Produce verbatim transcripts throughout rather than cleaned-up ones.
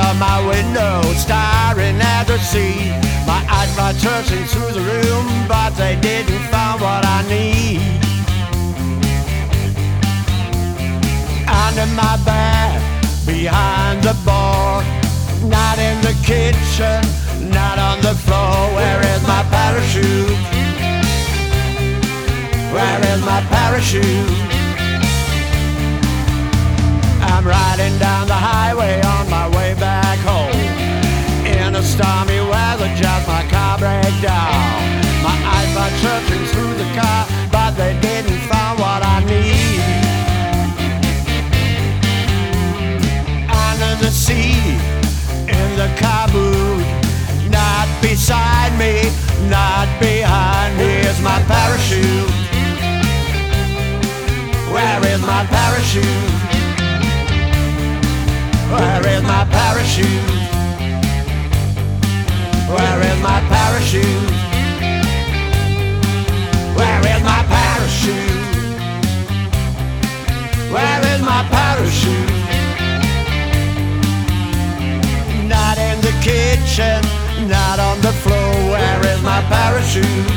of my window, staring at the sea. My eyes were searching through the room, but they didn't find what I need. Under my bed, behind the bar, not in the kitchen, not on the floor. Where is my parachute? Where is my parachute? I'm riding down the highway on my way back home. In a stormy weather, just my car break down. My eyes are searching through the car, but they didn't find what I need. Under the seat, in the car boot, not beside me, not behind me, is my parachute. Where is my parachute? Where is my parachute? Where is my parachute? Where is my parachute? Where is my parachute? Not in the kitchen, not on the floor. Where is my parachute?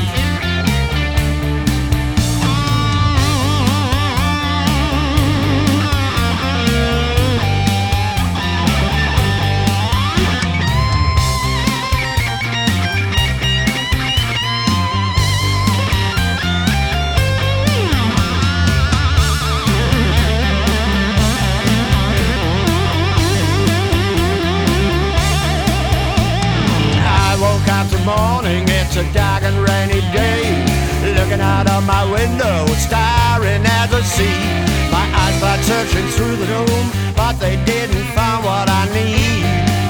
Morning, it's a dark and rainy day. Looking out of my window, staring at the sea. My eyes were searching through the room, but they didn't find what I need.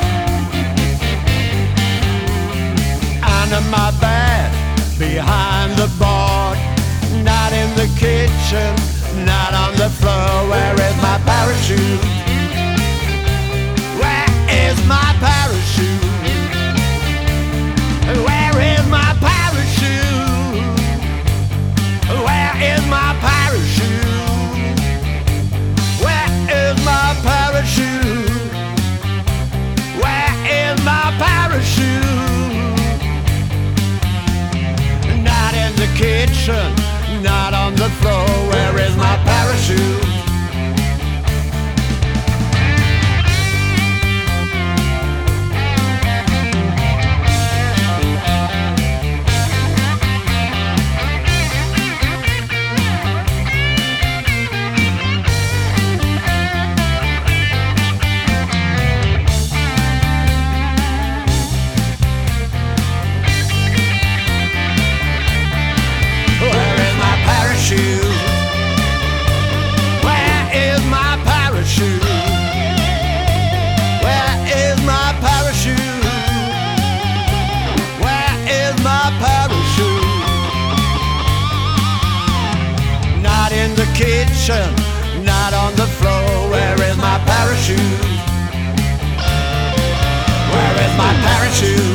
Under my bed, behind the board, not in the kitchen, not on the floor. Where is my parachute? Where is my parachute? Where is my parachute? Where is my parachute? Where is my parachute? Where is my parachute? Not in the kitchen, not on the floor. Where is my parachute? Where is my parachute? Where is my parachute? Where is my parachute? Not in the kitchen, not on the floor. Where is my parachute? Where is my parachute?